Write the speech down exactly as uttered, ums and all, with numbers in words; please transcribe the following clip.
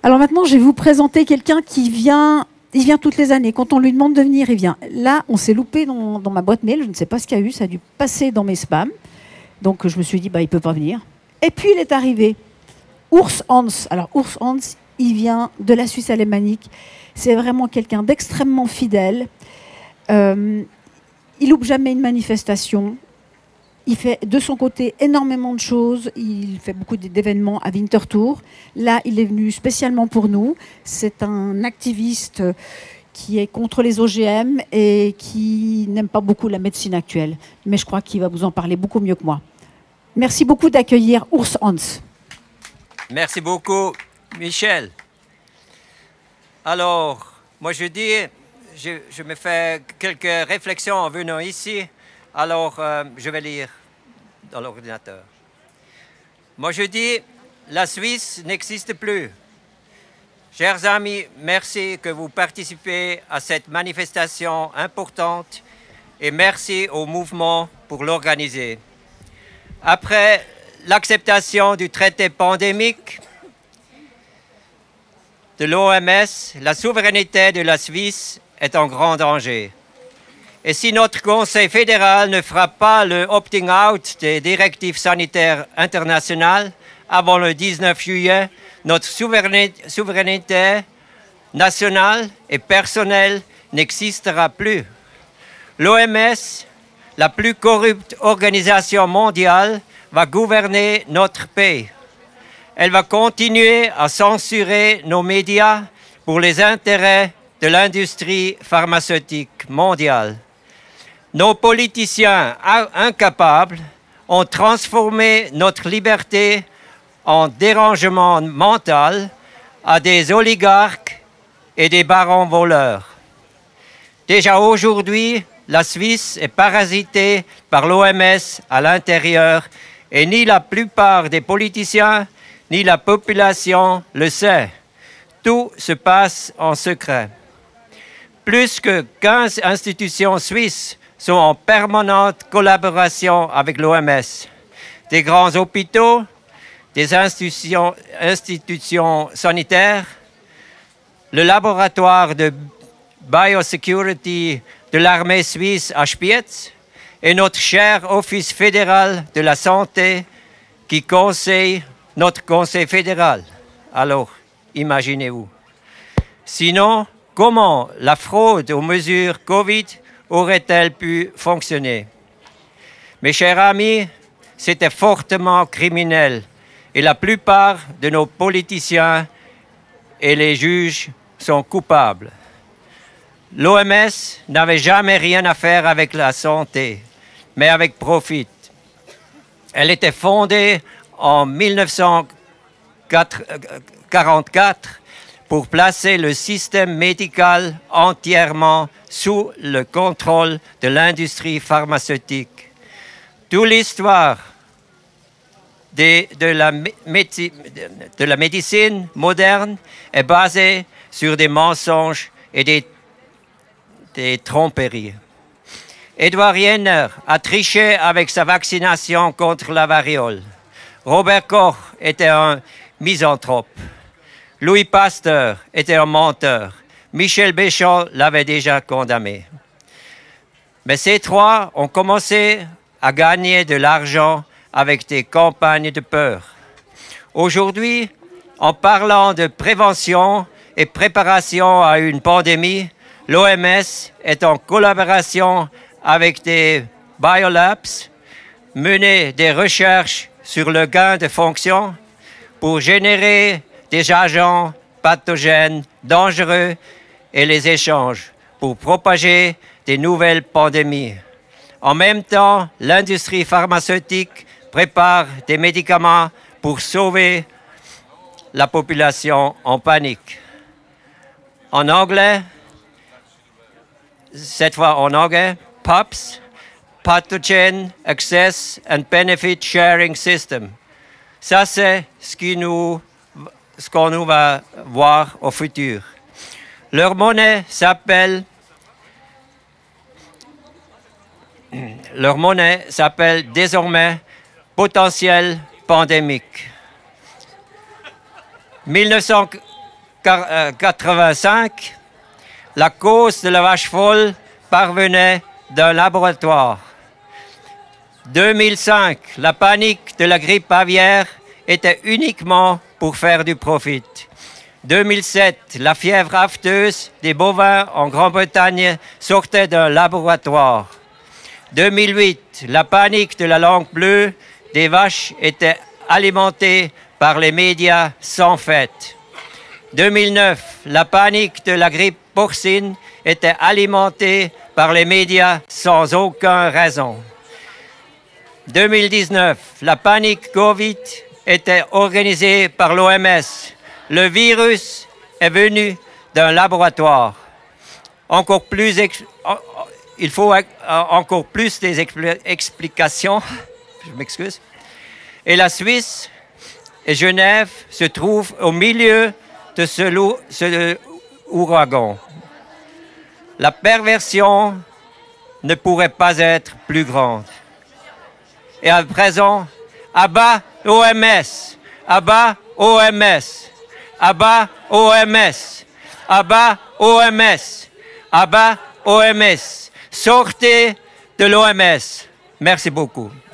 Alors maintenant, je vais vous présenter quelqu'un qui vient, il vient toutes les années. Quand on lui demande de venir, il vient. Là, on s'est loupé dans, dans ma boîte mail, je ne sais pas ce qu'il y a eu, ça a dû passer dans mes spams. Donc je me suis dit, bah, il ne peut pas venir. Et puis il est arrivé, Urs Hans. Alors Urs Hans, il vient de la Suisse alémanique. C'est vraiment quelqu'un d'extrêmement fidèle. Euh, il loupe jamais une manifestation. Il fait de son côté énormément de choses. Il fait beaucoup d'événements à Winterthur. Là, il est venu spécialement pour nous. C'est un activiste qui est contre les O G M et qui n'aime pas beaucoup la médecine actuelle. Mais je crois qu'il va vous en parler beaucoup mieux que moi. Merci beaucoup d'accueillir Urs Hans. Merci beaucoup, Michel. Alors, moi je dis, je, je me fais quelques réflexions en venant ici. Alors, euh, je vais lire dans l'ordinateur. Moi, je dis, la Suisse n'existe plus. Chers amis, merci que vous participez à cette manifestation importante et merci au mouvement pour l'organiser. Après l'acceptation du traité pandémique de l'O M S, la souveraineté de la Suisse est en grand danger. Et si notre Conseil fédéral ne fera pas le opting out des directives sanitaires internationales avant le dix-neuf juillet, notre souveraineté, souveraineté nationale et personnelle n'existera plus. L'O M S, la plus corrupte organisation mondiale, va gouverner notre pays. Elle va continuer à censurer nos médias pour les intérêts de l'industrie pharmaceutique mondiale. Nos politiciens incapables ont transformé notre liberté en dérangement mental à des oligarques et des barons voleurs. Déjà aujourd'hui, la Suisse est parasitée par l'O M S à l'intérieur et ni la plupart des politiciens ni la population le sait. Tout se passe en secret. Plus que quinze institutions suisses sont en permanente collaboration avec l'O M S. Des grands hôpitaux, des institutions, institutions sanitaires, le laboratoire de biosecurity de l'armée suisse à Spiez et notre cher Office fédéral de la santé qui conseille notre Conseil fédéral. Alors, imaginez-vous. Sinon, comment la fraude aux mesures Covid aurait-elle pu fonctionner? Mes chers amis, c'était fortement criminel et la plupart de nos politiciens et les juges sont coupables. L'O M S n'avait jamais rien à faire avec la santé, mais avec profit. Elle était fondée en mille neuf cent quarante-quatre pour placer le système médical entièrement sous le contrôle de l'industrie pharmaceutique. Toute l'histoire de, de, la médi- de la médecine moderne est basée sur des mensonges et des, des tromperies. Edouard Jenner a triché avec sa vaccination contre la variole. Robert Koch était un misanthrope. Louis Pasteur était un menteur. Michel Béchamp l'avait déjà condamné. Mais ces trois ont commencé à gagner de l'argent avec des campagnes de peur. Aujourd'hui, en parlant de prévention et préparation à une pandémie, l'O M S est en collaboration avec des biolabs, mener des recherches sur le gain de fonction pour générer des agents pathogènes dangereux et les échanges pour propager des nouvelles pandémies. En même temps, l'industrie pharmaceutique prépare des médicaments pour sauver la population en panique. En anglais, cette fois en anglais, P A P S, Pathogen Access and Benefit Sharing System. Ça, c'est ce qui nous, ce qu'on nous va voir au futur. Leur monnaie s'appelle, leur monnaie s'appelle désormais potentiel pandémique. mille neuf cent quatre-vingt-cinq, la cause de la vache folle parvenait d'un laboratoire. deux mille cinq, la panique de la grippe aviaire était uniquement pour faire du profit. deux mille sept, la fièvre afteuse des bovins en Grande-Bretagne sortait d'un laboratoire. deux mille huit, la panique de la langue bleue des vaches était alimentée par les médias sans fête. deux mille neuf, la panique de la grippe porcine était alimentée par les médias sans aucune raison. deux mille dix-neuf, la panique Covid était organisée par l'O M S. Le virus est venu d'un laboratoire. Encore plus, ex- il faut encore plus des expl- explications. Je m'excuse. Et la Suisse et Genève se trouvent au milieu de ce, lou- ce ouragan. La perversion ne pourrait pas être plus grande. Et à présent, à bas O M S, à bas O M S, à bas O M S, à bas O M S, à bas O M S. Sortez de l'O M S. Merci beaucoup.